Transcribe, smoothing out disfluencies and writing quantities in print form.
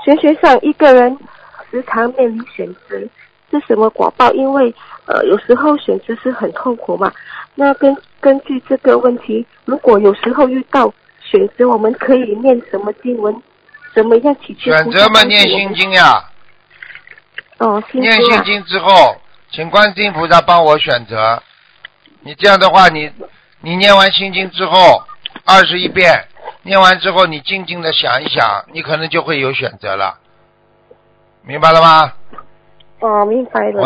玄学上一个人时常面临选择是什么果报？因为有时候选择是很痛苦嘛。那根据这个问题，如果有时候遇到选择，我们可以念什么经文？怎么样祈求？ 选择嘛，念心经呀。 哦，心经啊。 念心经之后，请观世音菩萨帮我选择。你这样的话，你念完心经之后21遍，念完之后你静静的想一想，你可能就会有选择了，明白了吗？ 哦，明白了。